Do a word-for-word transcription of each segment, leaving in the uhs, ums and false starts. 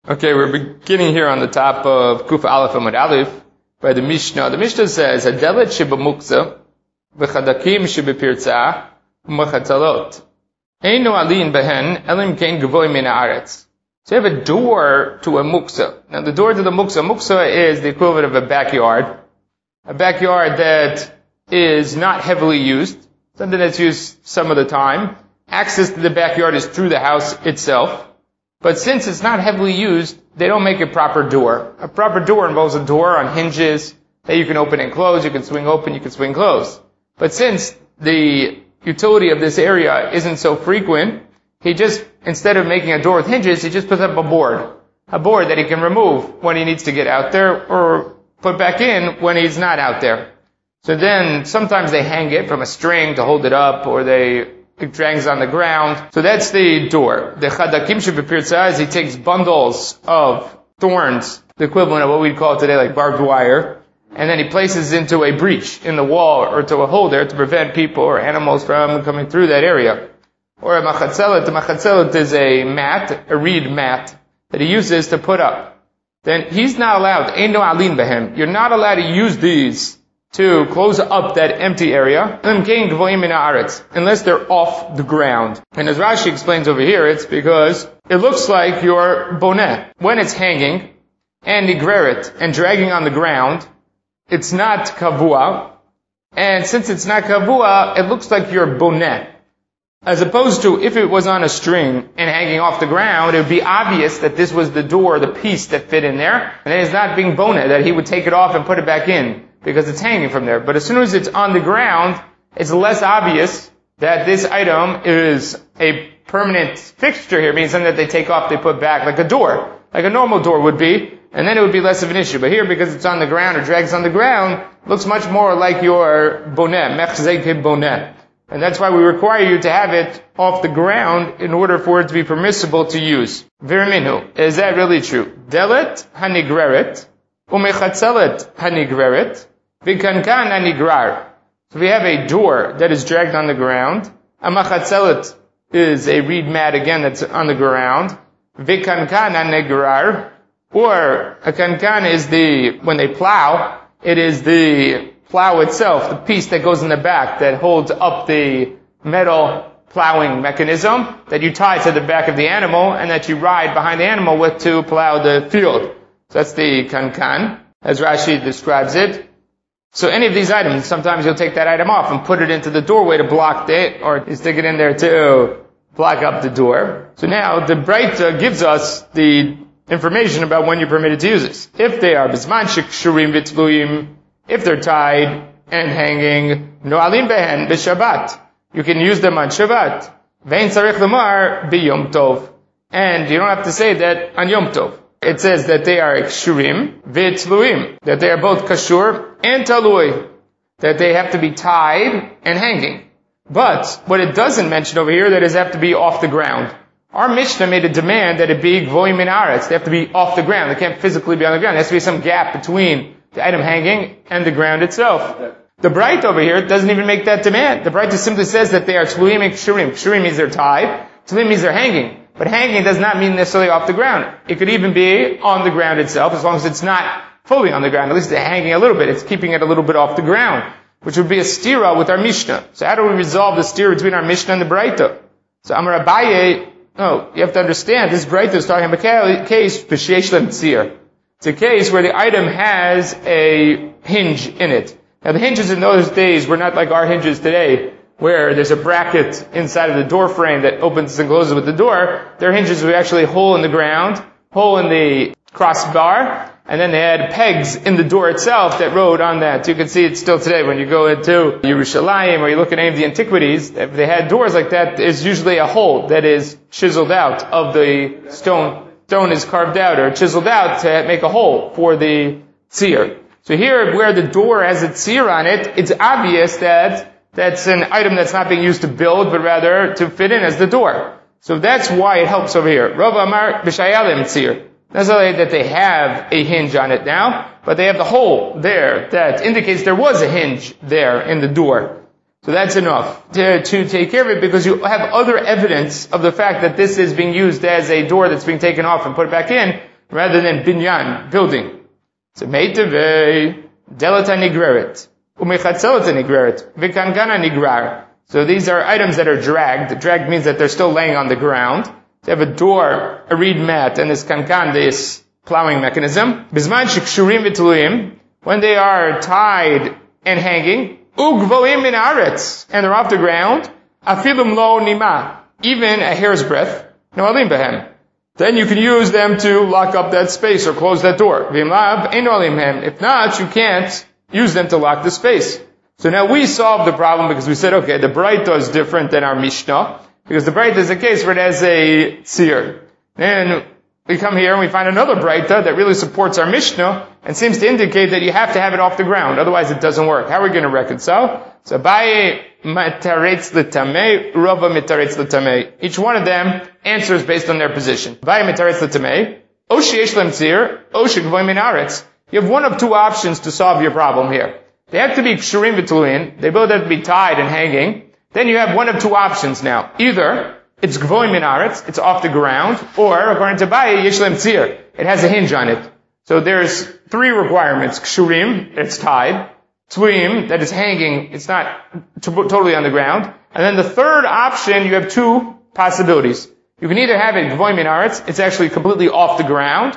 Okay, we're beginning here on the top of Kuf Aleph Amud Aleph by the Mishnah. The Mishnah says, "Hadelet shebamuksa v'chadakim shebepirtza u'machatalot eino alin behen elim kein gavoy min haaretz." So you have a door to a muksa. Now the door to the muksa, muksa is the equivalent of a backyard, a backyard that is not heavily used, something that's used some of the time. Access to the backyard is through the house itself. But since it's not heavily used, they don't make a proper door. A proper door involves a door on hinges that you can open and close, you can swing open, you can swing close. But since the utility of this area isn't so frequent, he just, instead of making a door with hinges, he just puts up a board. A board that he can remove when he needs to get out there or put back in when he's not out there. So then sometimes they hang it from a string to hold it up, or they it drags on the ground. So that's the door. The chadakim shebepirtza is he takes bundles of thorns, the equivalent of what we'd call today like barbed wire, and then he places into a breach in the wall or to a hole there to prevent people or animals from coming through that area. Or a machatzelet. The machatzelet is a mat, a reed mat, that he uses to put up. Then he's not allowed, eino alin behem. You're not allowed to use these to close up that empty area, unless they're off the ground. And as Rashi explains over here, it's because it looks like your boneh. When it's hanging, and nigreret, and dragging on the ground, it's not kavua, and since it's not kavua, it looks like your boneh. As opposed to if it was on a string and hanging off the ground, it would be obvious that this was the door, the piece that fit in there, and it's not being boneh, that he would take it off and put it back in, because it's hanging from there. But as soon as it's on the ground, it's less obvious that this item is a permanent fixture here, meaning something that they take off, they put back, like a door, like a normal door would be, and then it would be less of an issue. But here, because it's on the ground or drags on the ground, it looks much more like your boneh, mechzek boneh. And that's why we require you to have it off the ground in order for it to be permissible to use. Virminu, is that really true? Delet hanigreret, umechatzelet hanigreret, V'kankan hanigrar. So we have a door that is dragged on the ground. A machatzelet is a reed mat again that's on the ground. V'kankan hanigrar. Or a kankan is the, when they plow, it is the plow itself, the piece that goes in the back that holds up the metal plowing mechanism that you tie to the back of the animal and that you ride behind the animal with to plow the field. So that's the kankan, as Rashi describes it. So any of these items, sometimes you'll take that item off and put it into the doorway to block it, or you stick it in there to block up the door. So now the Breita gives us the information about when you're permitted to use this. If they are bisman shekshurim v'tluim, if they're tied and hanging, no'alin behen b'Shabbat, you can use them on Shabbat. Vein tzarich lamar b'Yom Tov, and you don't have to say that on Yom Tov. It says that they are kshurim v'tluim, that they are both kashur and talui, that they have to be tied and hanging. But what it doesn't mention over here, that is have to be off the ground. Our Mishnah made a demand that it be gvoim min haaretz. They have to be off the ground. They can't physically be on the ground. There has to be some gap between the item hanging and the ground itself. The Breita over here doesn't even make that demand. The Breita simply says that they are tluim and kshurim. Kshurim means they're tied. Tluim means they're hanging. But hanging does not mean necessarily off the ground. It could even be on the ground itself, as long as it's not fully on the ground. At least it's hanging a little bit. It's keeping it a little bit off the ground, which would be a stira with our Mishnah. So how do we resolve the stira between our Mishnah and the Breita? So Amar Abaye, no, you have to understand, this Breita is talking about a case, b'sheish lem tzir. It's a case where the item has a hinge in it. Now the hinges in those days were not like our hinges today, where there's a bracket inside of the door frame that opens and closes with the door. Their hinges were actually a hole in the ground, hole in the crossbar, and then they had pegs in the door itself that rode on that. You can see it still today when you go into Yerushalayim or you look at any of the antiquities. If they had doors like that, there's usually a hole that is chiseled out of the stone. Stone is carved out or chiseled out to make a hole for the tzir. So here, where the door has a tzir on it, it's obvious that that's an item that's not being used to build, but rather to fit in as the door. So that's why it helps over here. Rav Amar b'shayalim tzir. Not only that they have a hinge on it now, but they have the hole there that indicates there was a hinge there in the door. So that's enough to, to take care of it, because you have other evidence of the fact that this is being used as a door that's being taken off and put back in. rather than binyan, building. So meiteve delata nigreret, umechatzelata nigreret, vikangana nigrar. So these are items that are dragged. Dragged means that they're still laying on the ground. They have a door, a reed mat, and this kankan, this plowing mechanism. Bizman shikshurim v'tluim, when they are tied and hanging, ugvoim min aretz, and they're off the ground, afilum lo nima, even a hair's breadth, noalim behem. Then you can use them to lock up that space or close that door. V'im lav, ein noalim behem. If not, you can't use them to lock the space. So now we solved the problem because we said, okay, the Braita is different than our Mishnah, because the Braita is a case where it has a tzir. Then we come here and we find another Braita that really supports our Mishnah and seems to indicate that you have to have it off the ground, otherwise it doesn't work. How are we going to reconcile? So Abaye mitaretz l'tamei, Rava mitaretz l'tamei. Each one of them answers based on their position. Abaye mitaretz l'tamei, o sheyesh lem tzir, o shegvoim min aretz. You have one of two options to solve your problem here. They have to be kshurim v'tluin. They both have to be tied and hanging. Then you have one of two options now. Either it's gvoim min aretz, it's off the ground, or according to Abaye, yesh lem tzir, it has a hinge on it. So there's three requirements. Kshurim, it's tied. Tluim, that is hanging, it's not t- totally on the ground. And then the third option, you have two possibilities. You can either have it gvoim min aretz, it's actually completely off the ground,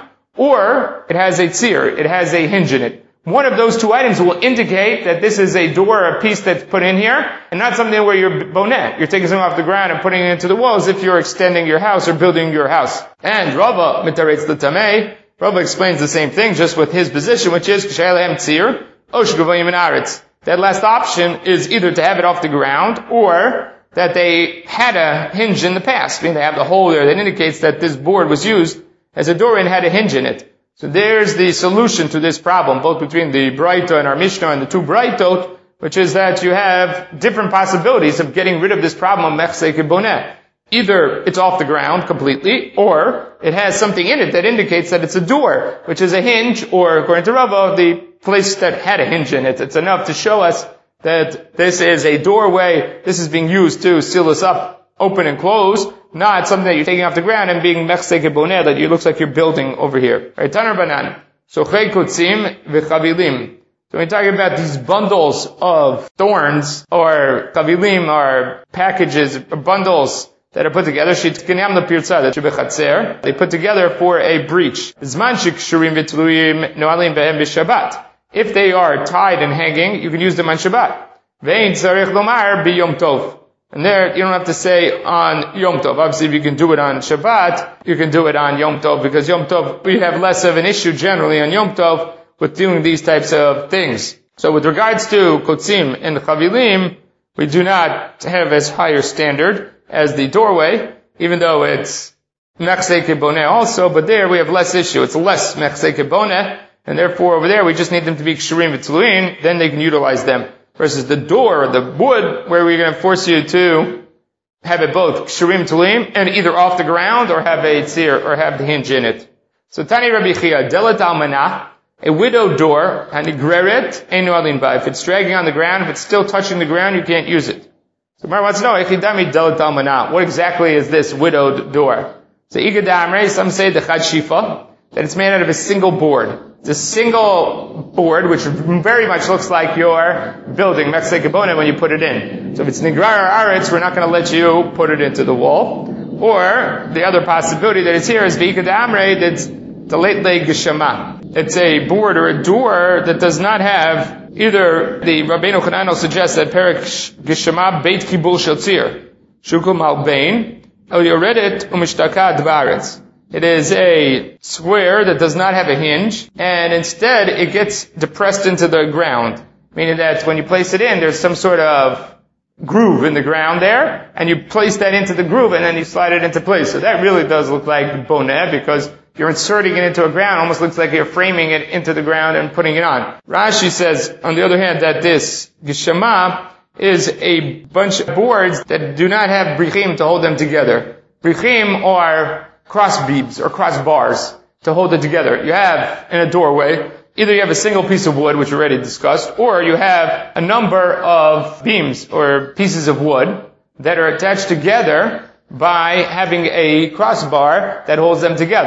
or it has a tzir, it has a hinge in it. One of those two items will indicate that this is a door, a piece that's put in here, and not something where you're bonet. You're taking something off the ground and putting it into the wall as if you're extending your house or building your house. And Rava mitaretz l'tamei, Rava explains the same thing, just with his position, which is k'shaylehem tzir, o shegvoim min aretz. That last option is either to have it off the ground, or that they had a hinge in the past. I mean, they have the hole there that indicates that this board was used as a door and had a hinge in it. So there's the solution to this problem, both between the Braita and our Mishnah and the two Braitot, which is that you have different possibilities of getting rid of this problem of mechsei kiboneh. Either it's off the ground completely, or it has something in it that indicates that it's a door, which is a hinge, or according to Rava, the place that had a hinge in it. It's enough to show us that this is a doorway, this is being used to seal us up, open and close, not something that you're taking off the ground and being mechsei kiboneh, that it looks like you're building over here. Right, Taner Banan. Sochei kotzim v'chavilim. So we're talking about these bundles of thorns, or chavilim, or packages, or bundles that are put together. Shitkinam l'pirtza, that shebechatzer. They put together for a breach. Zman shekshurim v'tluim noalim behem b'shabbat. If they are tied and hanging, you can use them on Shabbat. Ve'in tzarich lomar b'yom tov. And there, you don't have to say on Yom Tov. Obviously, if you can do it on Shabbat, you can do it on Yom Tov, because Yom Tov, we have less of an issue generally on Yom Tov with doing these types of things. So with regards to Kotzim and Chavilim, we do not have as higher standard as the doorway, even though it's Mechsei Kiboneh also, but there we have less issue. It's less Mechsei Kiboneh, and therefore over there we just need them to be Kshurim V'Tluin, then they can utilize them. Versus the door, the wood, where we're going to force you to have it both kshurim tulim and either off the ground or have a tzir or have the hinge in it. So Tani Rabbi Chia, delat almanah, a widowed door, hanigreret einu alin ba. If it's dragging on the ground, if it's still touching the ground, you can't use it. So Mar wants to know, echidami delat almanah. What exactly is this widowed door? So igadamre, some say the chad shifa, that it's made out of a single board. It's a single board, which very much looks like your building, mechsei kiboneh, when you put it in. So if it's nigrar or aretz, we're not going to let you put it into the wall. Or, the other possibility that is here is v'ikad amrei, that's the late leg geshama. It's a board or a door that does not have either, the Rabbeinu Chananel suggests that perik geshama beit kibul shel tzir, shukum al bein, el yoredet umishtaka dvaretz. It is a square that does not have a hinge, and instead it gets depressed into the ground. Meaning that when you place it in, there's some sort of groove in the ground there, and you place that into the groove, and then you slide it into place. So that really does look like boneh, because you're inserting it into a ground, almost looks like you're framing it into the ground and putting it on. Rashi says, on the other hand, that this geshama is a bunch of boards that do not have brichim to hold them together. Brichim are cross beams or cross bars to hold it together. You have in a doorway, either you have a single piece of wood, which we already discussed, or you have a number of beams or pieces of wood that are attached together by having a crossbar that holds them together.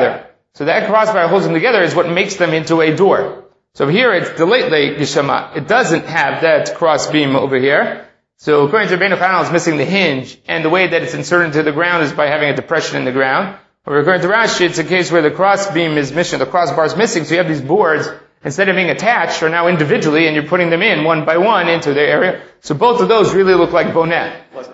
So that crossbar holds them together is what makes them into a door. So here it's delayed geshama. It doesn't have that cross beam over here. So according to Rabbeinu Chananel, it's missing the hinge, and the way that it's inserted into the ground is by having a depression in the ground. Or according to Rashi, it's a case where the cross beam is missing, the crossbar is missing, so you have these boards, instead of being attached, are now individually, and you're putting them in one by one into their area. So both of those really look like bonnet.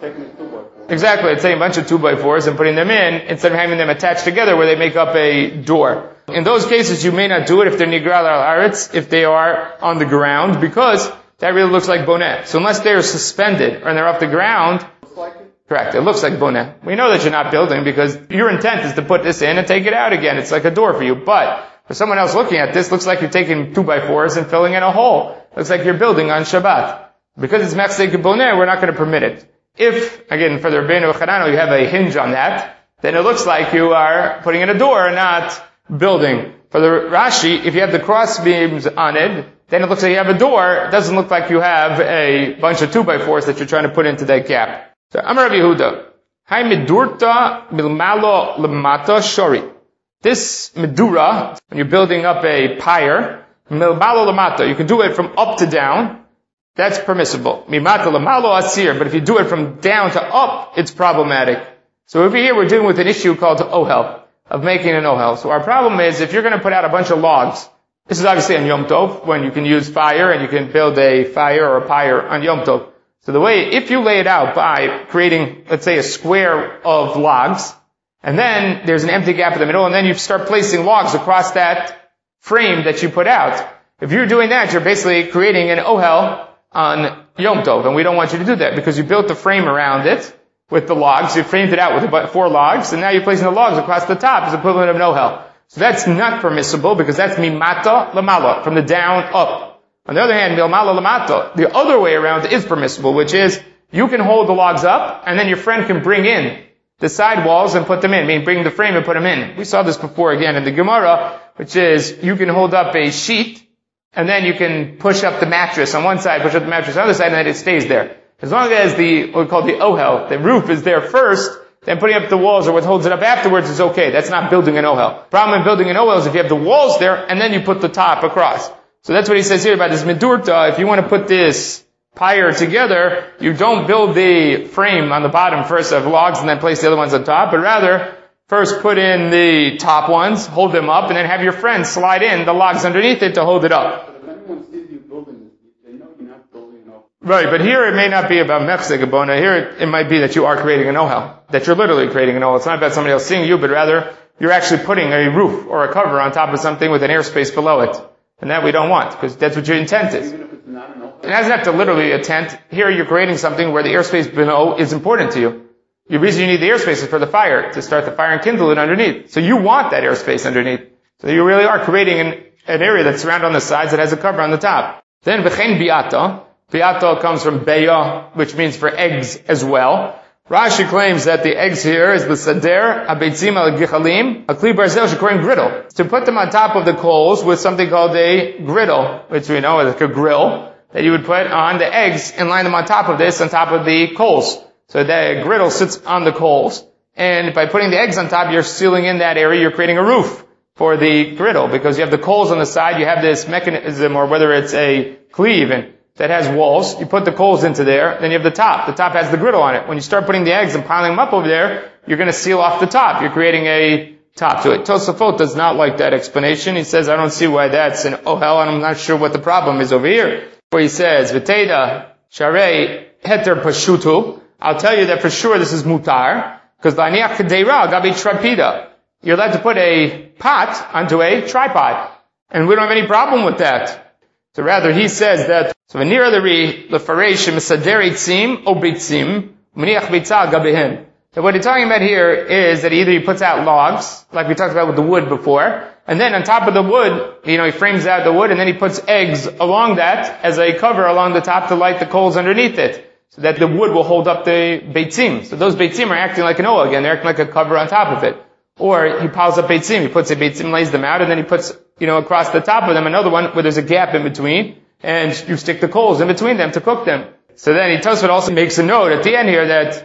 Exactly, it's taking a bunch of two by fours and putting them in, instead of having them attached together where they make up a door. In those cases, you may not do it if they're nigral al-aretz, if they are on the ground, because that really looks like bonnet. So unless they're suspended or they're off the ground, correct, it looks like bonnet. We know that you're not building because your intent is to put this in and take it out again. It's like a door for you. But for someone else looking at this, looks like you're taking two by fours and filling in a hole. Looks like you're building on Shabbat. Because it's mechzek bonnet, we're not going to permit it. If, again, for the Rabbeinu Chananel, you have a hinge on that, then it looks like you are putting in a door and not building. For the Rashi, if you have the cross beams on it, then it looks like you have a door. It doesn't look like you have a bunch of two by fours that you're trying to put into that gap. So, Amar Rav Yehuda, Hai medurta milmalo lemata shori. This medura, when you're building up a pyre, milmalo lemata, you can do it from up to down. That's permissible. Mimata lemalo asir, but if you do it from down to up, it's problematic. So over here we're dealing with an issue called ohel, of making an ohel. So our problem is if you're going to put out a bunch of logs, this is obviously on Yom Tov, when you can use fire and you can build a fire or a pyre on Yom Tov. So the way, if you lay it out by creating, let's say, a square of logs, and then there's an empty gap in the middle, and then you start placing logs across that frame that you put out. If you're doing that, you're basically creating an ohel on Yom Tov, and we don't want you to do that because you built the frame around it with the logs, you framed it out with about four logs, and now you're placing the logs across the top as equivalent of an ohel. So that's not permissible because that's mimata lamala, from the down up. On the other hand, milmala lamata, the other way around is permissible, which is you can hold the logs up and then your friend can bring in the side walls and put them in, meaning bring the frame and put them in. We saw this before again in the Gemara, which is you can hold up a sheet and then you can push up the mattress on one side, push up the mattress on the other side, and then it stays there. As long as the, what we call the ohel, the roof is there first, then putting up the walls or what holds it up afterwards is okay. That's not building an ohel. Problem in building an ohel is if you have the walls there and then you put the top across. So that's what he says here about this medurta. If you want to put this pyre together, you don't build the frame on the bottom first of logs and then place the other ones on top, but rather first put in the top ones, hold them up, and then have your friends slide in the logs underneath it to hold it up. But if anyone sees you building this, they know you're not building an ohel. Right, but here it may not be about mechzek abona. Here it, it might be that you are creating an ohel, that you're literally creating an ohel. It's not about somebody else seeing you, but rather you're actually putting a roof or a cover on top of something with an airspace below it. And that we don't want, because that's what your intent is. Even if it's not an ohel? It doesn't have to literally a tent. Here you're creating something where the airspace below is important to you. The reason you need the airspace is for the fire, to start the fire and kindle it underneath. So you want that airspace underneath. So you really are creating an, an area that's surrounded on the sides that has a cover on the top. Then, v'chein biata. Biata comes from beya, which means for eggs as well. Rashi claims that the eggs here is the sader, abeitzim al-gichalim, a kli barzel shekorim griddle. To put them on top of the coals with something called a griddle, which we know is like a grill, that you would put on the eggs and line them on top of this, on top of the coals. So the griddle sits on the coals, and by putting the eggs on top, you're sealing in that area, you're creating a roof for the griddle, because you have the coals on the side, you have this mechanism, or whether it's a kli even, that has walls. You put the coals into there, then you have the top. The top has the griddle on it. When you start putting the eggs and piling them up over there, you're going to seal off the top. You're creating a top to it. Tosafot does not like that explanation. He says, I don't see why that's an ohel, and I'm not sure what the problem is over here. Where he says, V'teida sharei heter pashutu. I'll tell you that for sure this is mutar, because l'aniach kedeira gabi tripida. You're allowed to put a pot onto a tripod, and we don't have any problem with that. So rather, he says that, so v'nira l'ri l'faresh misader itzim o bitzim m'niach bitzal gabihin. So what he's talking about here is that either he puts out logs, like we talked about with the wood before, and then on top of the wood, you know, he frames out the wood, and then he puts eggs along that as a cover along the top to light the coals underneath it, so that the wood will hold up the beitzim. So those beitzim are acting like an oah again, they're acting like a cover on top of it. Or he piles up beitzim, he puts a beitzim, lays them out, and then he puts, you know, across the top of them another one where there's a gap in between, and you stick the coals in between them to cook them. So then he Tosfot also makes a note at the end here that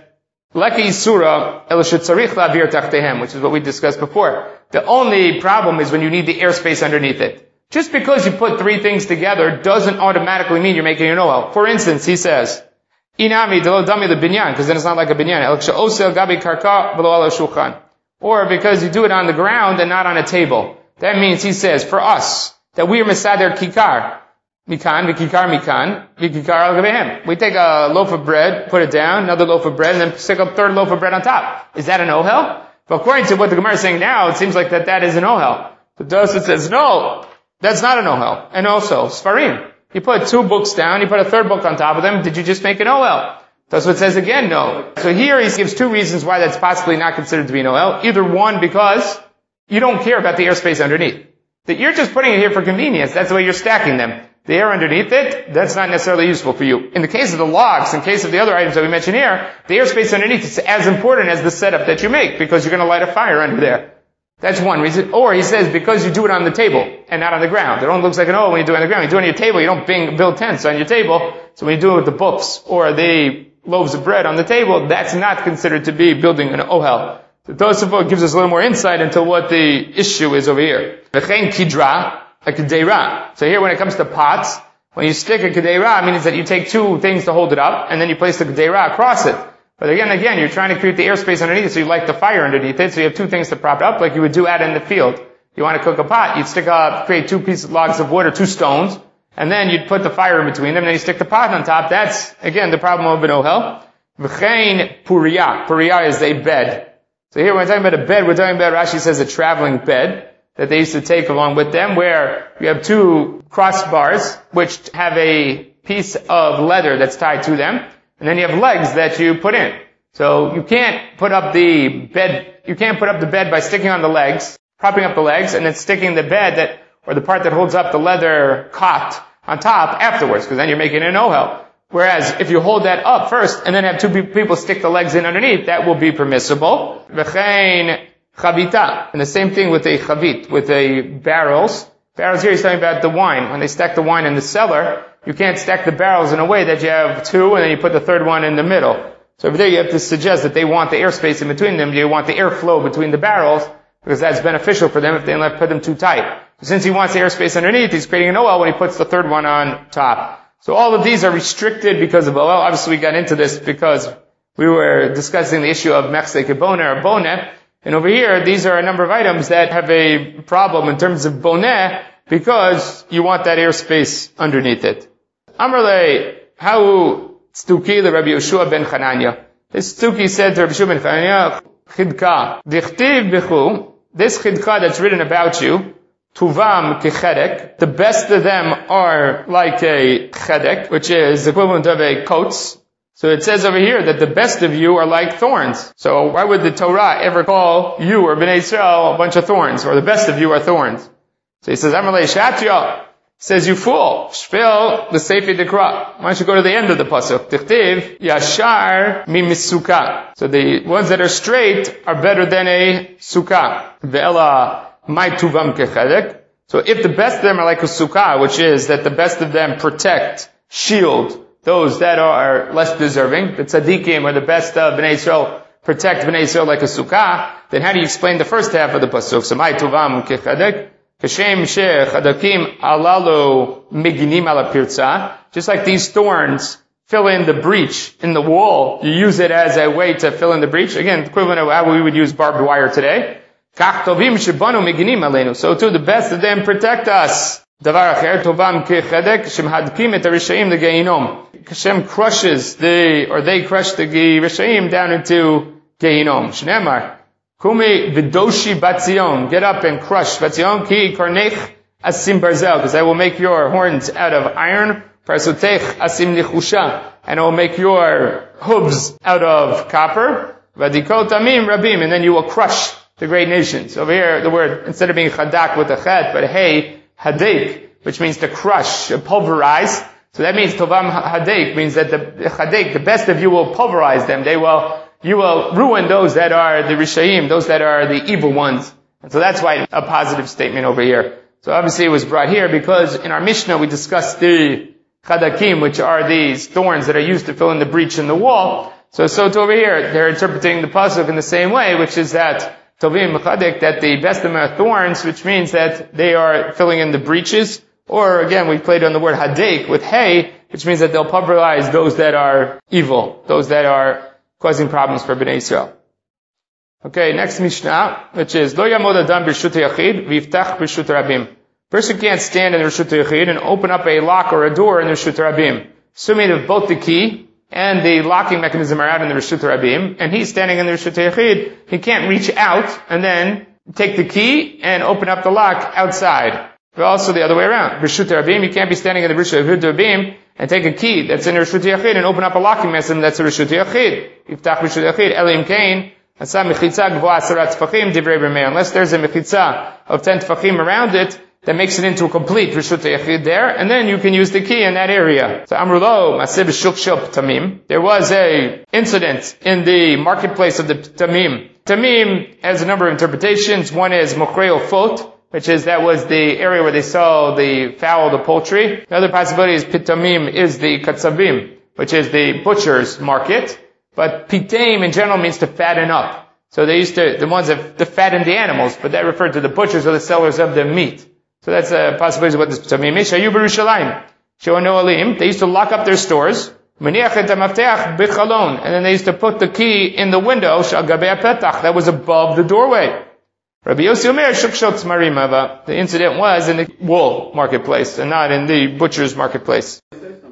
Leki Isura El Shetzarich La'avir Tachtehem, which is what we discussed before. The only problem is when you need the airspace underneath it. Just because you put three things together doesn't automatically mean you're making an ohel. For instance, he says, Inami delo dami le binyan, because then it's not like a binyan. El she'osel gabi karka v'lo ala shulchan. Or because you do it on the ground and not on a table. That means, he says, for us, that we are mesader kikar. Mikan, vikikar mikan, vikikar al gabehem. We take a loaf of bread, put it down, another loaf of bread, and then stick a third loaf of bread on top. Is that an ohel? But according to what the Gemara is saying now, it seems like that that is an ohel. The Tosfos says, no, that's not an ohel. And also, Sfarim. You put two books down, you put a third book on top of them, did you just make an ohel? Tosfos says again, no. So here he gives two reasons why that's possibly not considered to be an ohel. Either one, because you don't care about the airspace underneath. That you're just putting it here for convenience. That's the way you're stacking them. The air underneath it, that's not necessarily useful for you. In the case of the logs, in case of the other items that we mentioned here, the airspace underneath is as important as the setup that you make, because you're going to light a fire under there. That's one reason. Or he says, because you do it on the table and not on the ground. It only looks like an oh when you do it on the ground. You do it on your table, you don't bing, build tents on your table. So when you do it with the books or the loaves of bread on the table, that's not considered to be building an ohel. So Tosfos gives us a little more insight into what the issue is over here. V'chein kidra, a kedeira. So here when it comes to pots, when you stick a kedeira, it means that you take two things to hold it up, and then you place the kedeira across it. But again, again, you're trying to create the airspace underneath it, so you light the fire underneath it, so you have two things to prop it up, like you would do out in the field. You want to cook a pot, you'd stick up, create two pieces of logs of wood or two stones, and then you'd put the fire in between them, and then you stick the pot on top. That's, again, the problem of an ohel. V'chein puriya. Puriya is a bed. So here when we're talking about a bed, we're talking about, Rashi says, a traveling bed that they used to take along with them, where you have two crossbars, which have a piece of leather that's tied to them, and then you have legs that you put in. So you can't put up the bed, you can't put up the bed by sticking on the legs, propping up the legs, and then sticking the bed that, or the part that holds up the leather cot on top afterwards, because then you're making an ohel. Whereas if you hold that up first, and then have two people stick the legs in underneath, that will be permissible. V'chein chavita. And the same thing with a chavit, with a barrels. Barrels here he's talking about the wine. When they stack the wine in the cellar, you can't stack the barrels in a way that you have two and then you put the third one in the middle. So over there you have to suggest that they want the airspace in between them. You want the airflow between the barrels, because that's beneficial for them if they don't put them too tight. So since he wants the airspace underneath, he's creating an ohel when he puts the third one on top. So all of these are restricted because of ohel. Obviously we got into this because we were discussing the issue of mechse keboneh or boneh. And over here, these are a number of items that have a problem in terms of boneh, because you want that airspace underneath it. Amrle, how Tztuki the Rabbi Yeshua ben Chananya. This Tztuki said to Rabbi Yeshua ben Chananya, Chidka, dichtiv bichu, this chidka that's written about you, tuvam kechedek, the best of them are like a chedek, which is the equivalent of a coats. So it says over here that the best of you are like thorns. So why would the Torah ever call you or Bnei Israel a bunch of thorns, or the best of you are thorns? So he says, Amalei Shatya, says, you fool, shpil the Sefer Dekra. Why don't you go to the end of the pasuk? Tichtiv yashar mi misuka. So the ones that are straight are better than a sukkah. Ve'ela mai tuvam kechedek. So if the best of them are like a sukkah, which is that the best of them protect, shield those that are less deserving, the tzaddikim or the best of Bnei Israel protect Bnei Israel like a sukkah, then how do you explain the first half of the pasuk? So mai tuvam kechedek. Kashem shechadakim alalu miginim ala pirza. Just like these thorns fill in the breach in the wall, you use it as a way to fill in the breach. Again, equivalent of how we would use barbed wire today. Kach tovim shebanu miginim aleinu. So too, the best of them protect us. Davar acher tovam kechedek shemhadkim et harishaim legehinom. Hashem crushes the, or they crush the rishaim down into gehinom. Shneimar. Kumi vidoshi batzion, get up and crush batzion ki karnech asim barzel, because I will make your horns out of iron. Parsutech asim nichusha, and I will make your hooves out of copper. Vadikot amim rabim, and then you will crush the great nations. Over here, the word, instead of being chadak with a chet, but hey, hadek, which means to crush, pulverize. So that means tovam hadek, means that the hadek, the best of you will pulverize them. They will You will ruin those that are the Rishayim, those that are the evil ones. And so that's why a positive statement over here. So obviously it was brought here because in our Mishnah we discussed the Chadakim, which are these thorns that are used to fill in the breach in the wall. So, so to over here, they're interpreting the pasuk in the same way, which is that Tovim Mechadik, that the vestim are thorns, which means that they are filling in the breaches. Or again, we played on the word Hadek with hay, which means that they'll pulverize those that are evil, those that are causing problems for Bnei Israel. Okay, next Mishnah, which is Lo Yamod Adam B'Reshut Yachid V'Yiftach B'Reshut Rabim. Person can't stand in the Reshut Yachid and open up a lock or a door in the Reshut Rabim, assuming that both the key and the locking mechanism are out in the Reshut Rabim, and he's standing in the Reshut Yachid, he can't reach out and then take the key and open up the lock outside. But also the other way around. Reshut Rabim, you can't be standing in the Reshut Rabim and take a key that's in the Reshut Yachid and open up a locking mechanism that's a Reshut Yachid. Yiftach Reshut Yachid, Elim Kain, unless there's a mechitza of ten tefachim around it, that makes it into a complete Reshut Yachid there, and then you can use the key in that area. So Amrulo, Maseh b'shuk shel Tamim. There was a incident in the marketplace of the Tamim. Tamim has a number of interpretations. One is Mochreo Fot, which is that was the area where they sell the fowl, the poultry. The other possibility is Pitamim is the Katzabim, which is the butcher's market. But Pitam in general means to fatten up. So they used to, the ones that to fatten the animals, but that referred to the butchers or the sellers of the meat. So that's a possibility of what this Pitamim is. Shayu b'Yerushalayim. She'onu alim. They used to lock up their stores. Maniach et ha'mafteach b'chalon. And then they used to put the key in the window, shal gabei ha'petach, that was above the doorway. Rabbi Yossi Omer shuk shel tzmarim hava. The incident was in the wool marketplace and not in the butcher's marketplace.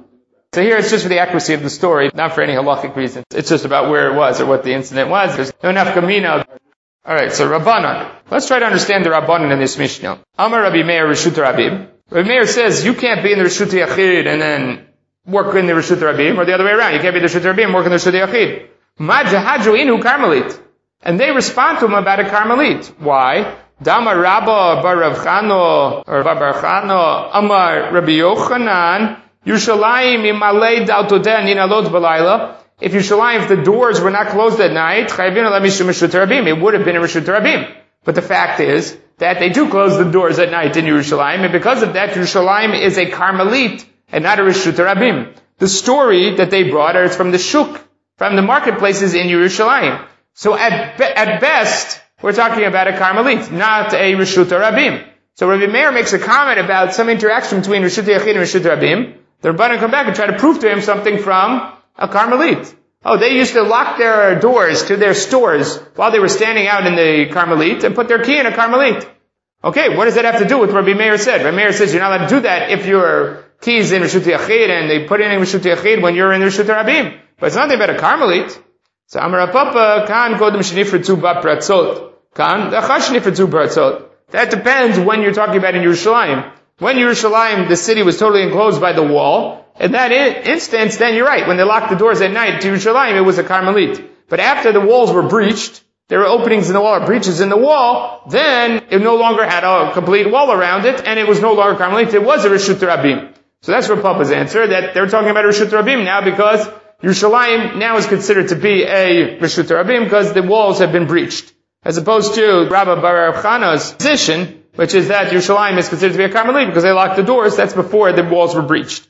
So here it's just for the accuracy of the story, not for any halachic reason. It's just about where it was or what the incident was. There's no nafka mina. Alright, so Rabbanan. Let's try to understand the Rabbanan in this Mishnah. Amar Rabbi Meir Reshut Rabim. Rabbi Meir says you can't be in the Reshut Yachid and then work in the Reshut Rabim, or the other way around. You can't be in the Reshut Rabim and work in the Reshut Yachid. Majahadju inu Carmelit. And they respond to him about a Carmelit. Why? Dama Rabba bar Rav Chano, or bar Chano, Amar Rabbi Yochanan, Yerushalayim imalei daltodeh ninalot b'layla. If Yerushalayim, if the doors were not closed at night, chayvin ala mishum Reshut Rabim, it would have been a Reshut Rabim. But the fact is that they do close the doors at night in Yerushalayim, and because of that, Yerushalayim is a Carmelit and not a Reshut Rabim. The story that they brought is from the shuk, from the marketplaces in Yerushalayim. So at be- at best, we're talking about a Carmelit, not a Reshut Rabim. So Rabbi Meir makes a comment about some interaction between Reshut Yachid and Reshut Rabim. The Rabbanan come back and try to prove to him something from a Carmelit. Oh, they used to lock their doors to their stores while they were standing out in the Carmelit and put their key in a Carmelit. Okay, what does that have to do with what Rabbi Meir said? Rabbi Meir says you're not allowed to do that if your key is in Reshut Yachid and they put it in Reshut Yachid when you're in Reshut Rabim. But it's nothing about a Carmelit. So Amar Papa kan kodem shnifratu ba'pratzot. Kan dachas shnifratu ba'pratzot. That depends when you're talking about in Yerushalayim. When Yerushalayim, the city was totally enclosed by the wall, in that in- instance, then you're right. When they locked the doors at night to Yerushalayim, it was a Carmelit. But after the walls were breached, there were openings in the wall or breaches in the wall, then it no longer had a complete wall around it, and it was no longer Carmelit. It was a Reshut Rabim. So that's Rav Papa's answer, that they're talking about a Reshut Rabim now because Yerushalayim now is considered to be a Reshut Rabim because the walls have been breached. As opposed to Rabbi Bar Rav Chana's position, which is that Yerushalayim is considered to be a Carmelit because they locked the doors. That's before the walls were breached.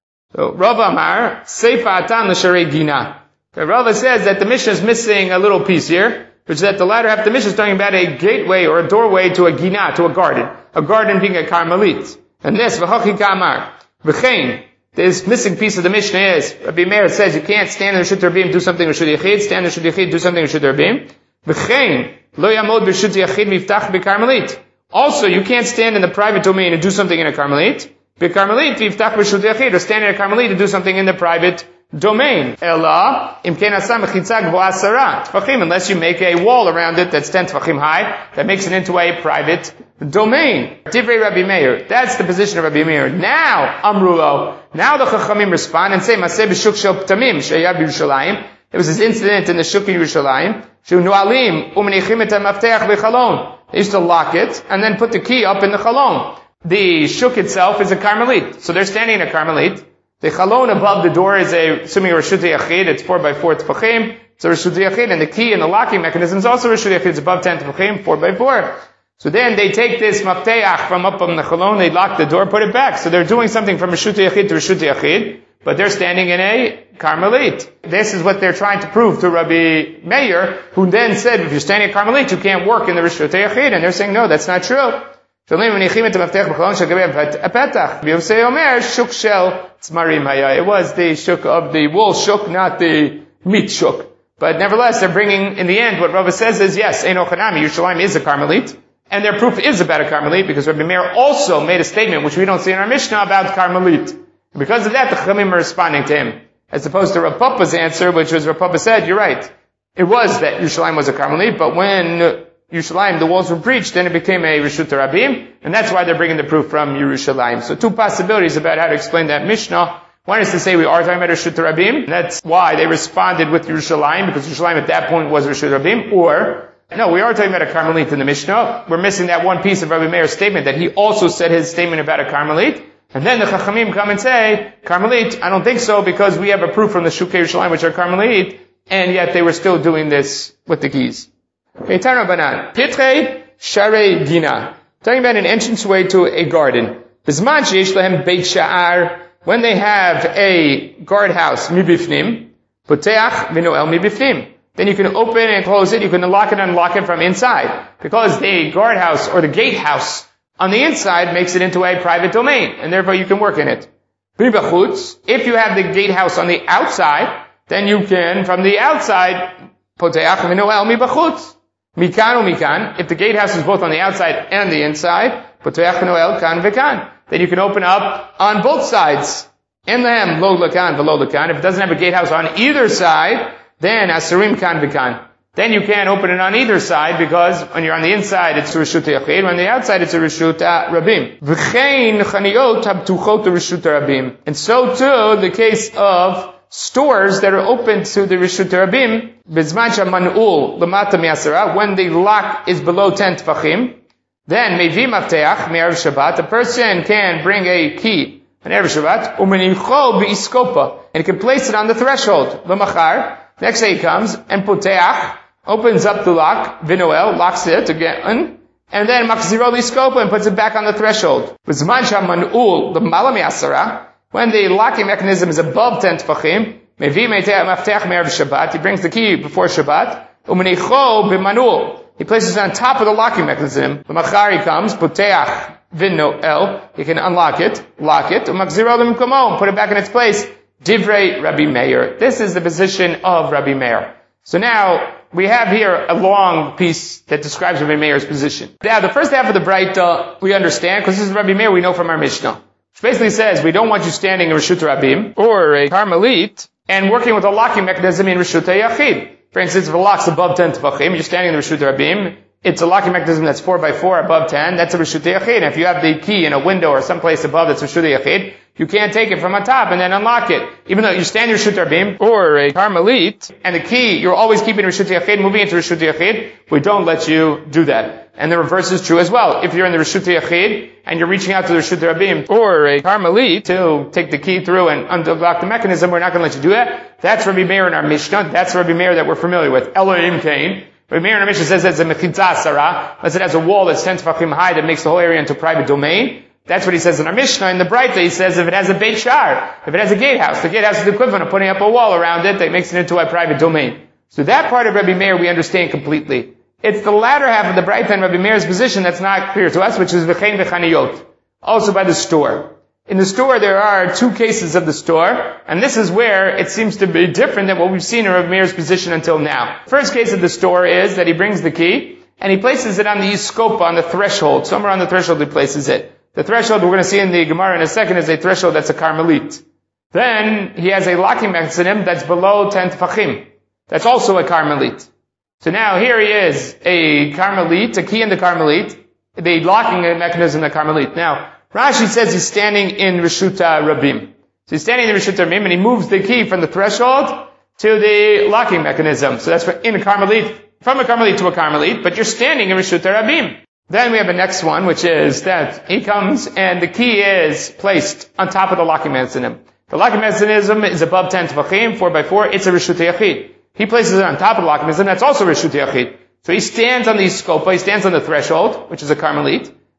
So Rav Amar, Seifa Atan l'Sharei Gina. Rav says that the Mishnah is missing a little piece here, which is that the latter half of the Mishnah is talking about a gateway or a doorway to a Gina, to a garden. A garden being a Carmelit. And this, V'hachi Kamar, V'chein, this missing piece of the Mishnah is, Rabbi Meir says you can't stand in Reshut Rabim, do something in Reshut Yachid, stand in Reshut Yachid, do something in Reshut Rabim. V'chein, Lo Yamod B'Reshut Yachid Miftach B'Carmelit. Also, you can't stand in the private domain and do something in a Carmelit. B'Carmelit, Miftach B'Reshut Yachid, or stand in a Carmelit to do something in the private domain. Ela, Imken Asam Mechitza Gvoa Asara Tfachim, unless you make a wall around it that's ten Tfachim high, that makes it into a private domain. Divrei Rabbi Meir. That's the position of Rabbi Meir. Now, Amrulo, now the Chachamim respond and say, Maseh b'shuk shel Ptamim, Sheyab Yerushalayim. There was this incident in the Shuk in Yerushalayim. Shu Nualim, U'menechim et ha'mafteach b'chalon. They used to lock it and then put the key up in the chalon. The Shuk itself is a Carmelit. So they're standing in a Carmelit. The chalon above the door is a, assuming a Reshut Yachid, it's four by four tefachim. It's a Reshut Yachid, and the key and the locking mechanism is also Reshut Yachid. It's above ten tefachim, four by four. So then they take this mafteach from up on the chalon, they lock the door, put it back. So they're doing something from Reshut Yachid to Reshut Yachid, but they're standing in a Carmelit. This is what they're trying to prove to Rabbi Meir, who then said, if you're standing in Carmelit, you can't work in the Rishut HaYachid. And they're saying, no, that's not true. It was the shuk of the wool shuk, not the meat shuk. But nevertheless, they're bringing, in the end, what Rava says is, yes, Eino Chanami, Yerushalayim is a Carmelit, and their proof is about a Carmelit, because Rabbi Meir also made a statement, which we don't see in our Mishnah, about Carmelit. And because of that, the Chachamim are responding to him. As opposed to Rav Papa's answer, which was Rav Papa said, you're right. It was that Yerushalayim was a Carmelit, but when Yerushalayim, the walls were breached, then it became a Reshut Rabim, and that's why they're bringing the proof from Yerushalayim. So two possibilities about how to explain that Mishnah. One is to say we are talking about Reshut Rabim, and that's why they responded with Yerushalayim, because Yerushalayim at that point was Reshut Rabim, or, no, we are talking about a Carmelit in the Mishnah. We're missing that one piece of Rabbi Meir's statement, that he also said his statement about a Carmelit, and then the Chachamim come and say, Carmelit, I don't think so, because we have a proof from the Shukei Yerushalayim, which are Carmelit, and yet they were still doing this with the keys. Okay, Tana Banan. Pitre Sharei Gina. Talking about an entranceway to a garden. Bizman sheyesh lahem beit sha'ar. When they have a guardhouse, mibifnim, poteach v'noel mibifnim. Then you can open and close it, you can lock it and unlock it from inside. Because the guardhouse or the gatehouse on the inside makes it into a private domain, and therefore you can work in it. B'chutz, if you have the gatehouse on the outside, then you can, from the outside, poteach v'noel mibachutz. Mikan or mikan, if the gatehouse is both on the outside and the inside, poteach v'noel kan v'kan. Then you can open up on both sides. In them, lo lakan v'lo lakan. If it doesn't have a gatehouse on either side, then asurim kan v'kan. Then you can't open it on either side, because when you're on the inside, it's a Reshut HaYachid, when on the outside, it's a Reshut HaRabim. V'chein chaniyot habtuchot Reshut HaRabim. And so too, the case of stores that are open to the Reshut HaRabim, bizman shaman'ul lamata mi'asara, when the lock is below ten tefachim, then mevi mafteach me'erev Shabbat, a person can bring a key on Erev Shabbat, u'menicho bi'iskopa, and he can place it on the threshold. L'machar, next day he comes, and poteach, opens up the lock, v'noel, locks it again, and then machziro li'skopa, and puts it back on the threshold. Bizman shaman'ul lamala mi'asara, when the locking mechanism is above ten tefachim, mevi mafteach me'erev Shabbat, he brings the key before Shabbat, u'menicho b'manul, he places it on top of the locking mechanism. The machari comes, poteach v'noel, he can unlock it, lock it, u'machziro l'mkomo, put it back in its place. Divrei Rabbi Meir. This is the position of Rabbi Meir. So now, we have here a long piece that describes Rabbi Meir's position. Now, the first half of the Braita, we understand, because this is Rabbi Meir, we know from our Mishnah. Which basically says, we don't want you standing in Reshut Rabim, or a Carmelit, and working with a locking mechanism in Reshut HaYachid. For instance, if it locks above ten tefachim, you're standing in the Reshut Rabim, it's a locking mechanism that's four by four above ten, that's a Reshut HaYachid. And if you have the key in a window or someplace above that's Reshut HaYachid, you can't take it from on top and then unlock it. Even though you stand in Reshut Rabim, or a Carmelit, and the key, you're always keeping Reshut HaYachid, moving into Reshut HaYachid, we don't let you do that. And the reverse is true as well. If you're in the Reshut HaYachid, and you're reaching out to the Reshut Rabim, or a Carmelit, to take the key through and unlock the mechanism, we're not going to let you do that. That's Rabbi Meir in our Mishnah. That's Rabbi Meir that we're familiar with. Elohim Kain. Rabbi Meir in our Mishnah says it's a Mechitza Sarah. Unless it has a wall that's ten tefachim high that makes the whole area into private domain. That's what he says in our Mishnah. In the Braita, he says if it has a Beit Shar, if it has a gatehouse, the gatehouse is the equivalent of putting up a wall around it that makes it into a private domain. So that part of Rabbi Meir we understand completely. It's the latter half of the Braita and Rabbi Meir's position that's not clear to us, which is V'chein v'chaniyot. Also by the store. In the store, there are two cases of the store, and this is where it seems to be different than what we've seen in Rabbi Meir's position until now. First case of the store is that he brings the key, and he places it on the iskopa, on the threshold. Somewhere on the threshold he places it. The threshold, we're going to see in the Gemara in a second, is a threshold that's a Carmelit. Then, he has a locking mechanism that's below ten tefachim. That's also a Carmelit. So now, here he is, a Carmelit, a key in the Carmelit, the locking mechanism in the Carmelit. Now, Rashi says he's standing in Reshut Rabim. So he's standing in Reshut Rabim, and he moves the key from the threshold to the locking mechanism. So that's for in a Carmelit, from a Carmelit to a Carmelit, but you're standing in Reshut Rabim. Then we have a next one, which is that he comes and the key is placed on top of the locking mechanism. The locking mechanism is above ten tefachim, four by four, it's a Reshut HaYachid. He places it on top of the locking mechanism, that's also Reshut HaYachid. So he stands on the iskopa, he stands on the threshold, which is a Carmelit,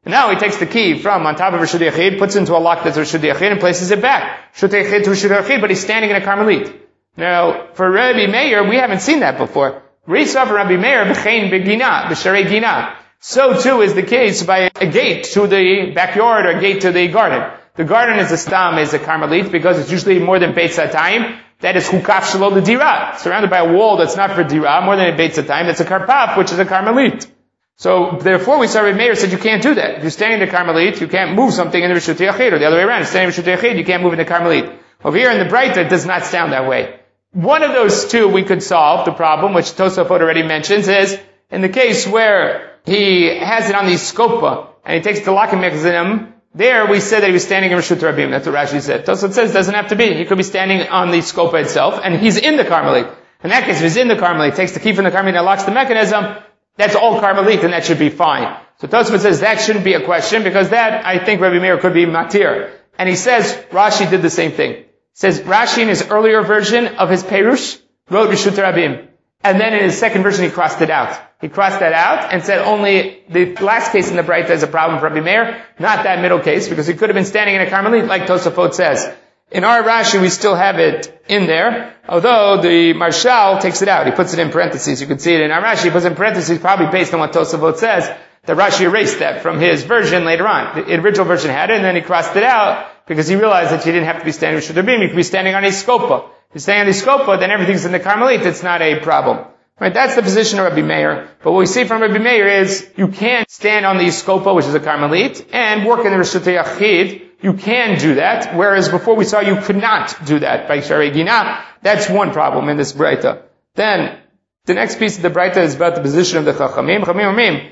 And now he takes the key from on top of Reshut Yachid, puts it into a lock that's Reshut Yachid, and places it back. Reshut Yachid to Reshut Yachid, but he's standing in a Carmelit. Now, for Rabbi Meir, we haven't seen that before. Reisa for Rabbi Meir, b'chein b'gina, b'sharei gina. So too is the case by a gate to the backyard or a gate to the garden. The garden is a stam, is a Carmelit, because it's usually more than Beit Satayim. That is hukaf shelo l'dira. Surrounded by a wall that's not for dira, more than a Beit Satayim. That's a karpaf, which is a Carmelit. So, therefore, we saw Rabbi Meir said you can't do that. If you're standing in the Carmelit, you can't move something in the Reshut Yachid, or the other way around. If you're standing in the Reshut Yachid, you can't move in the Carmelit. Over here in the Breita, it does not sound that way. One of those two we could solve the problem, which Tosafot already mentions, is in the case where he has it on the skopa, and he takes the locking mechanism, there we said that he was standing in Reshut Rabim. That's what Rashi said. Tosafot says it doesn't have to be. He could be standing on the skopa itself, and he's in the Carmelit. In that case, if he's in the Carmelit, takes the key from the Carmelit and locks the mechanism, that's all Carmelit, and that should be fine. So Tosafot says that shouldn't be a question, because that, I think Rabbi Meir could be matir. And he says Rashi did the same thing. He says Rashi in his earlier version of his Perush wrote Reshut Rabim. And then in his second version he crossed it out. He crossed that out and said only the last case in the Breita is a problem for Rabbi Meir, not that middle case, because he could have been standing in a Carmelit like Tosafot says. In our Rashi, we still have it in there, although the Marshal takes it out. He puts it in parentheses. You can see it in our Rashi. He puts it in parentheses, probably based on what Tosafot says. The Rashi erased that from his version later on. The original version had it, and then he crossed it out because he realized that you didn't have to be standing with Reshut Rabim. You could be standing on a skopa. If you're standing on the skopa, then everything's in the Carmelit. It's not a problem. Right? That's the position of Rabbi Meir. But what we see from Rabbi Meir is you can't stand on the skopa, which is a Carmelit, and work in the Reshut Yachid. You can do that, whereas before we saw you could not do that by Sharei Gina. That's one problem in this Breita. Then, the next piece of the Breita is about the position of the Chachamim. Chachamim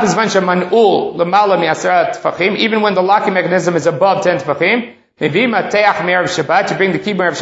Chachamim even when the locking mechanism is above ten tefachim, you bring the key of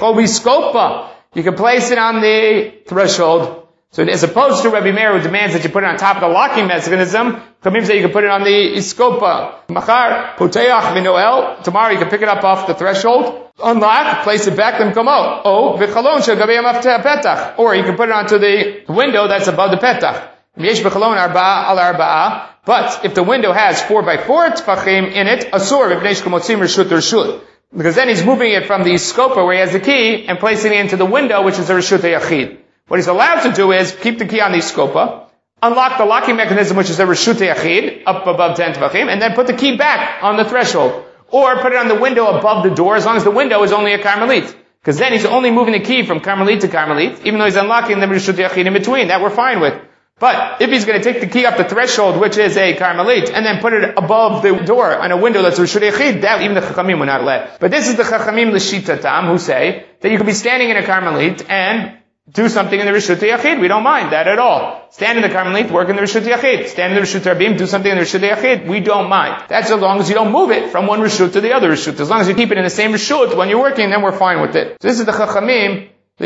Shabbat, you can place it on the threshold. So as opposed to Rabbi Meir, who demands that you put it on top of the locking mechanism, Chachamim say you can put it on the iskopa. Machar, poteach v'noel, tomorrow you can pick it up off the threshold, unlock, place it back, then come out. Oh, v'chalon shel gabei petach. Or you can put it onto the window that's above the petach. Yesh b'chalon arba'a al arba'a. But if the window has four by four tefachim in it, asur v'pnei sh'kamotzim reshut reshut. Because then he's moving it from the iskopa where he has the key and placing it into the window, which is a reshut yachid. What he's allowed to do is keep the key on the skopa, unlock the locking mechanism, which is a Reshut Yachid, up above ten Tvachim, and then put the key back on the threshold. Or put it on the window above the door, as long as the window is only a Carmelit. Because then he's only moving the key from Carmelit to Carmelit, even though he's unlocking the Reshut Yachid in between. That we're fine with. But if he's going to take the key up the threshold, which is a Carmelit, and then put it above the door on a window that's a Reshut Yachid, that even the Chachamim will not let. But this is the Chachamim L'Shitatam, who say that you can be standing in a Carmelit and do something in the Reshut Yachid. We don't mind that at all. Stand in the Carmelit, work in the Reshut Yachid. Stand in the Reshut Rabim, do something in the Reshut Yachid. We don't mind. That's as long as you don't move it from one Reshut to the other Reshut. As long as you keep it in the same Reshut when you're working, then we're fine with it. So this is the Chachamim, the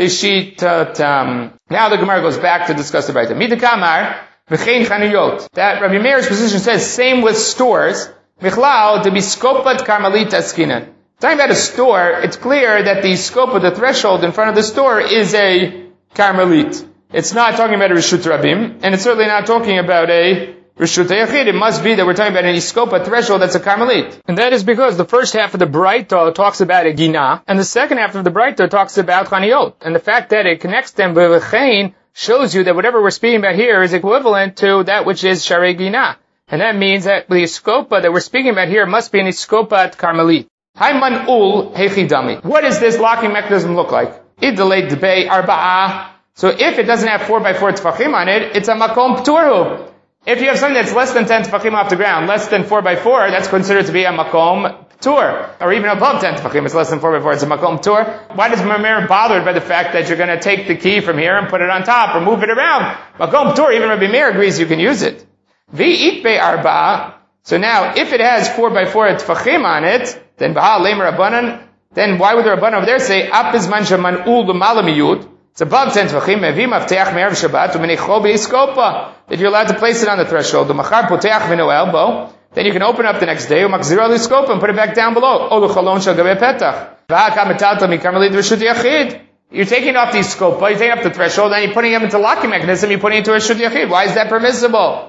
Shitatam. Now the Gemara goes back to discuss the Breita. Mida Kamar, V'chein Chanuyot. That Rabbi Meir's position says, same with stores. Michlao, to be skopat Carmelit askinan. Talking about a store, it's clear that the scope of the threshold in front of the store is a Carmelit. It's not talking about a Reshut Rabim, and it's certainly not talking about a Reshut Yachid. It must be that we're talking about an iskopa threshold that's a Carmelit. And that is because the first half of the Breita talks about a Gina, and the second half of the Breita talks about Chaniyot. And the fact that it connects them with V'chein shows you that whatever we're speaking about here is equivalent to that which is Sharei Gina. And that means that the iskopa that we're speaking about here must be an iskopa at Carmelit. Hayman ul hechidami. What does this locking mechanism look like? Idalei debei arba'a. So if it doesn't have four by four tefachim on it, it's a makom p'turhu. If you have something that's less than ten tefachim off the ground, less than four by four, that's considered to be a makom p'tur. Or even above ten tefachim, it's less than four by four, it's a makom p'tur. Why does Meir bothered by the fact that you're going to take the key from here and put it on top or move it around? Makom p'tur, even Rabbi Meir agrees you can use it. V'itbei arba'a. So now, if it has four by four tefachim on it, then Baha Lemer Rabbanan, then why would the Rabbanan over there say, Ap is man shaman ul l'malamiyut? It's above ten tvachim, mevi mafteach me'erev Shabbat, u'menicho b'iskopa, that you're allowed to place it on the threshold. U'machar poteach v'no elbow, then you can open up the next day, u'makziro l'skopa, and put it back down below. O l'chalon shal gavei petach. V'ha'ka metalta mikarmelit v'reshut yachid. You're taking off the skopa, you're taking off the threshold, and you're putting them into locking mechanism, you're putting it into a reshut yachid. Why is that permissible?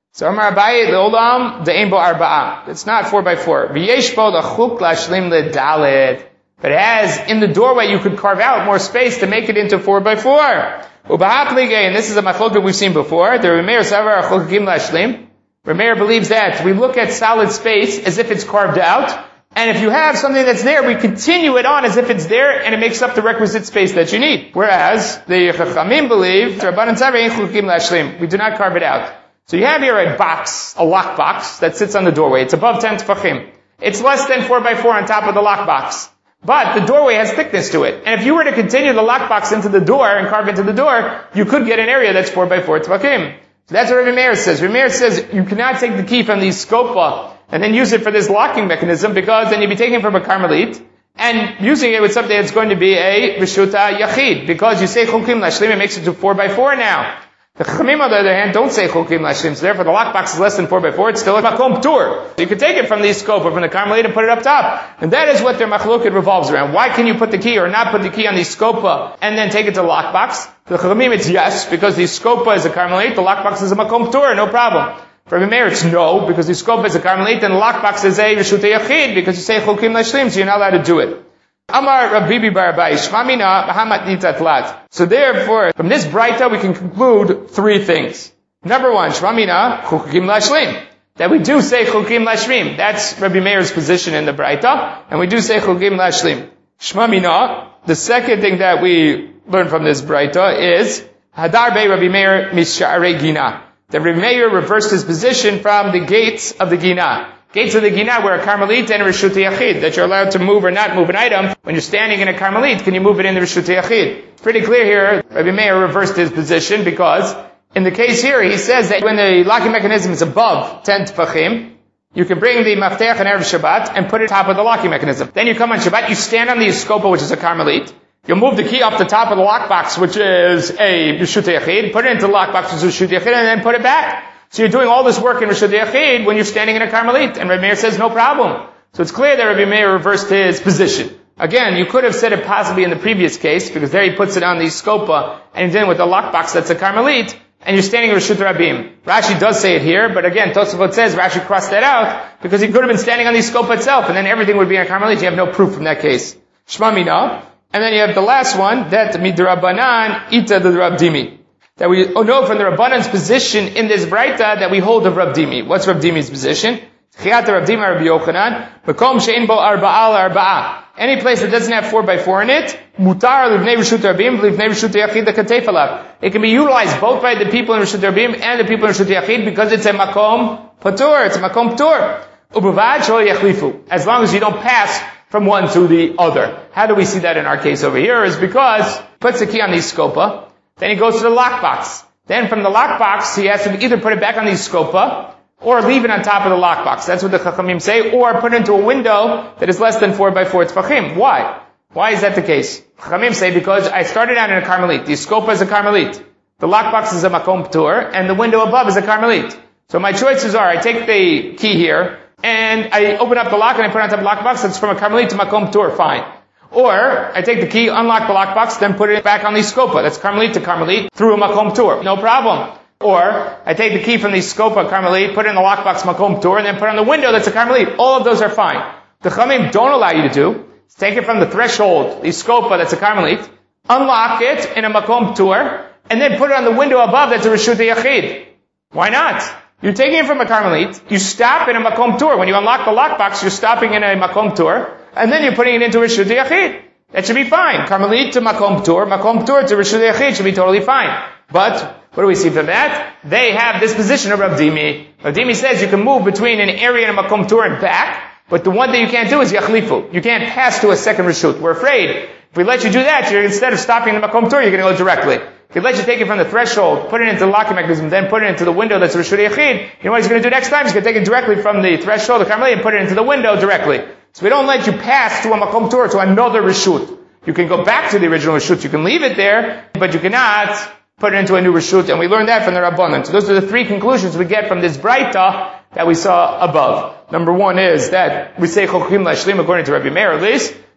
So Amar Abaye Leolam De'en Bo Arba'a. It's not four by four. V'yesh bo l'chuk lashlim ledalet. But it has, in the doorway, you could carve out more space to make it into four by four. U'ba'at ligay, and this is a machloket we've seen before. The Remeir Savar Chukim Lashlim. Remeir believes that we look at solid space as if it's carved out. And if you have something that's there, we continue it on as if it's there, and it makes up the requisite space that you need. Whereas, the Chachamim believe, Rabbanan Savar Ein Chukim Lashlim. We do not carve it out. So you have here a box, a lock box, that sits on the doorway. It's above ten tefachim. It's less than four by four on top of the lock box. But the doorway has thickness to it. And if you were to continue the lock box into the door and carve into the door, you could get an area that's four by four tefachim. So that's what Rabbi Meir says. Rabbi Meir says you cannot take the key from the scopa and then use it for this locking mechanism, because then you'd be taking it from a Carmelit and using it with something that's going to be a Rishuta Yachid. Because you say Chukim Lashlim, it makes it to four by four now. The Chachamim, on the other hand, don't say Chukim Lashlim, so therefore the lockbox is less than four by four, it's still a Makom Tur. So you can take it from the scope or from the Carmelite and put it up top. And that is what their Machloket revolves around. Why can you put the key or not put the key on the scopa and then take it to the lockbox? For the Chachamim, it's yes, because the scopa is a Carmelite, the lockbox is a Makom Tur, no problem. For Rabbi Meir, it's no, because the scopa is a Carmelite and the lockbox is a Rishut Yachid, because you say Chukim Lashlim, so you're not allowed to do it. Amar Rabbi Bar Abai, Shmamina Mahamat Nitat Lat. So therefore, from this Braita, we can conclude three things. Number one, Shmamina Chukim Lashlim. That we do say Chukim Lashlim. That's Rabbi Meir's position in the Braita, and we do say Chukim Lashlim. Shmamina, the second thing that we learn from this Braita is Hadar Bei Rabbi Meir Mish'arei Gina. That Rabbi Meir reversed his position from the gates of the Gina. Gates of the Gina were a Carmelit and a Rishut Yachid, that you're allowed to move or not move an item. When you're standing in a Carmelit, can you move it in the Rishut Yachid? It's pretty clear here, Rabbi Meir reversed his position, because in the case here, he says that when the locking mechanism is above ten tefachim, you can bring the Mafteach on Erev Shabbat and put it on top of the locking mechanism. Then you come on Shabbat, you stand on the Escopa, which is a Carmelit. You'll move the key up the top of the lockbox, which is a Rishut Yachid, put it into the lockbox, which is Rishut Yachid, and then put it back. So you're doing all this work in Rishut Yachid when you're standing in a Carmelit, and Rabbi Meir says no problem. So it's clear that Rabbi Meir reversed his position. Again, you could have said it possibly in the previous case, because there he puts it on the Scopa, and he's dealing with the lockbox that's a Carmelit, and you're standing in Rishut Rabim. Rashi does say it here, but again, Tosafot says Rashi crossed that out, because he could have been standing on the Scopa itself, and then everything would be in a Carmelit. You have no proof from that case. Shma Mina. And then you have the last one, that Midrabanan Ita the Rabdimi. That we know from the Rabbanan's position in this Braita that we hold of Rav Dimi. What's Rav Dimi's position? Rav Dimi Rabbi Yochanan. Makom she'en bo arba'al arba'a. Any place that doesn't have four by four in it, mutar livnei Rishut Rabim, livnei Rishut Yachid katef alav. It can be utilized both by the people in Rishut Rabim and the people in Rishut Yachid, because it's a makom patur, it's a makom tur. Ubuvad shol yachlifu. As long as you don't pass from one to the other. How do we see that in our case over here? Is because puts the key on the scopa. Then he goes to the lockbox. Then from the lockbox, he has to either put it back on the scopa, or leave it on top of the lockbox. That's what the Chachamim say, or put it into a window that is less than four by four tefachim. Why? Why is that the case? Chachamim say, because I started out in a Carmelit. The scopa is a Carmelit. The lockbox is a Makom Ptur, and the window above is a Carmelit. So my choices are, I take the key here, and I open up the lock and I put it on top of the lockbox. That's from a Carmelit to Makom Ptur, fine. Or, I take the key, unlock the lockbox, then put it back on the scopa. That's Carmelit to Carmelit, through a Makom Tur. No problem. Or, I take the key from the scopa Carmelit, put it in the lockbox Makom Tur, and then put it on the window that's a Carmelit. All of those are fine. The Chachamim don't allow you to do, is take it from the threshold, the scopa that's a Carmelit, unlock it in a Makom Tur, and then put it on the window above that's a Rishut Yachid. Why not? You're taking it from a Carmelit, you stop in a Makom Tur. When you unlock the lockbox, you're stopping in a Makom Tur, and then you're putting it into Rishut Yachid. That should be fine. Carmelit to Makom Tur, Makom Tur to Rishut Yachid should be totally fine. But, what do we see from that? They have this position of Rav Dimi. Rav Dimi says you can move between an area and a Makom Tur and back, but the one thing you can't do is Yachlifu. You can't pass to a second Rishut. We're afraid, if we let you do that, you're, instead of stopping in the Makom Tur, you're going to go directly. If we let you take it from the threshold, put it into the locking mechanism, then put it into the window that's Rishut Yachid, you know what he's going to do next time? He's going to take it directly from the threshold of Carmelit and put it into the window directly. So we don't let you pass to a Makom Tur, to another Rishut. You can go back to the original Rishut, you can leave it there, but you cannot put it into a new Rishut, and we learned that from the Rabbanan. So those are the three conclusions we get from this Braita that we saw above. Number one is that we say Chokim Lashlim according to Rabbi Meir at least.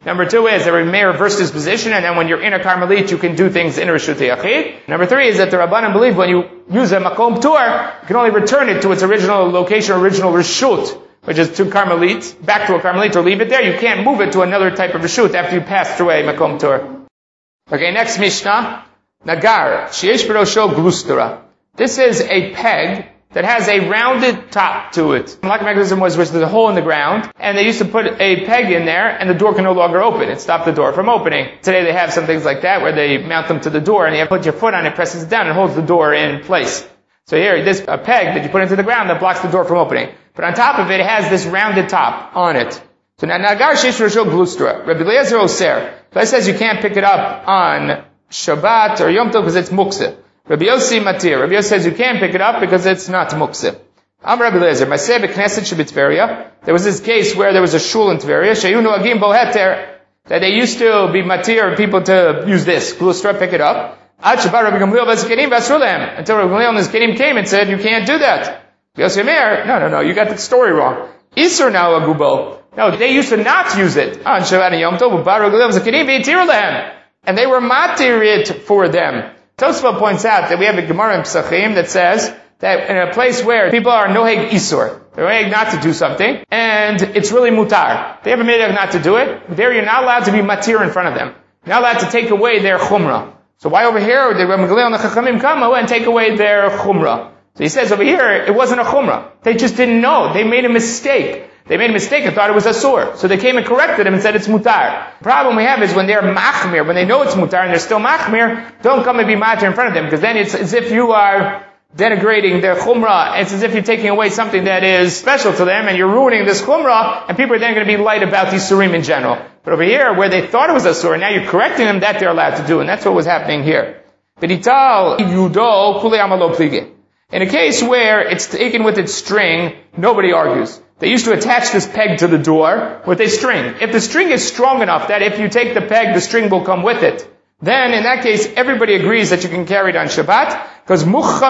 Number two is that we may reverse this position, and then when you're in a Carmelit, you can do things in Rishut Yachid. Number three is that the Rabbanan believe when you use a Makom Tur, you can only return it to its original location, original Rishut, which is to Carmelit, back to a Carmelit, or leave it there. You can't move it to another type of Rishut after you pass through a Makom Tur. Okay, next Mishnah. Nagar, Sheyesh Berosho Glustra. This is a peg that has a rounded top to it. The locking mechanism was where there's a hole in the ground, and they used to put a peg in there, and the door can no longer open. It stopped the door from opening. Today they have some things like that, where they mount them to the door, and you have to put your foot on it, presses it down, and holds the door in place. So here, this a peg that you put into the ground that blocks the door from opening. But on top of it, it has this rounded top on it. So now, Nagar Shesh Roshel Glustra. Rabbi Eliezer Oser. He says you can't pick it up on Shabbat or Yom Tov because it's muktzeh. Rabbi Yossi Matir. Rabbi Yossi says you can't pick it up because it's not muktzeh. Am Rabbi Eliezer. Maseh b'Knesset sheb'Tveria. There was this case where there was a shul in Tveria. Sheyu noagim bo heter. That they used to be matir people to use this. Glustra, pick it up. Ad Shabbat Rabbi Gamliel v'Zkenim v'asur lehem. Until Rabbi Gamliel and his Zkenim came and said you can't do that. Rabbi Yossi Meir. No, no, no. You got the story wrong. Isur now agubo. No, they used to not use it on Shabbat and Yom Tov. Rabbi Gamliel v'Zkenim v'yitir lehem. And they were matir it for them. Tosfot points out that we have a Gemara in Pesachim that says that in a place where people are noheg isur, they're noheg not to do something, and it's really mutar. They have a midah not to do it. There you're not allowed to be matir in front of them. You're not allowed to take away their chumrah. So why over here, the Rabbi Gamliel and the Chachamim come and take away their chumrah? So he says over here, it wasn't a chumrah. They just didn't know. They made a mistake. They made a mistake and thought it was asur. So they came and corrected him and said it's mutar. The problem we have is when they're machmir, when they know it's mutar and they're still machmir, don't come and be matir in front of them, because then it's as if you are denigrating their chumrah. It's as if you're taking away something that is special to them and you're ruining this chumrah, and people are then going to be light about these surim in general. But over here, where they thought it was asur, and now you're correcting them, that they're allowed to do, and that's what was happening here. B'dital yudo kule amalo plige. In a case where it's taken with its string, nobody argues. They used to attach this peg to the door with a string. If the string is strong enough that if you take the peg, the string will come with it, then in that case, everybody agrees that you can carry it on Shabbat, because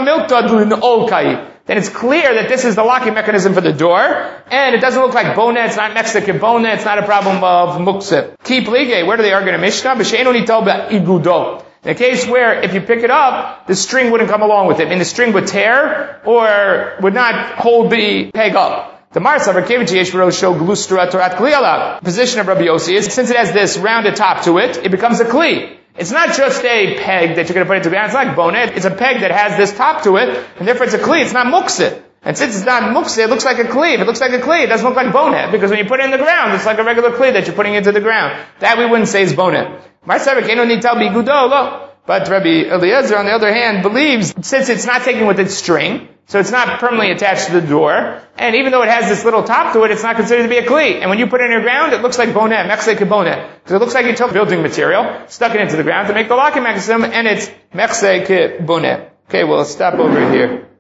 then it's clear that this is the locking mechanism for the door, and it doesn't look like bonnet, it's not Mexican bonnet, it's not a problem of muktzeh. Keep lige, where do they argue in a Mishnah? In a case where if you pick it up, the string wouldn't come along with it. I mean, the string would tear or would not hold the peg up. The Marsa show glustra torat kli alav. The position of Rabbi Yossi is, since it has this rounded top to it, it becomes a kli. It's not just a peg that you're going to put into the ground. It's not like bonnet. It's a peg that has this top to it, and therefore it's a kli. It's not muktzeh. And since it's not muktzeh, it looks like a kli. If it looks like a kli, it doesn't look like bonnet, because when you put it in the ground, it's like a regular kli that you're putting into the ground. That we wouldn't say is bonnet. But Rabbi Eliezer, on the other hand, believes, since it's not taken with its string, so it's not permanently attached to the door, and even though it has this little top to it, it's not considered to be a kli. And when you put it in your ground, it looks like bonnet, mechse bonnet. Because it looks like you took building material, stuck it into the ground to make the locking mechanism, and it's mechse bonnet. Okay, we'll stop over here.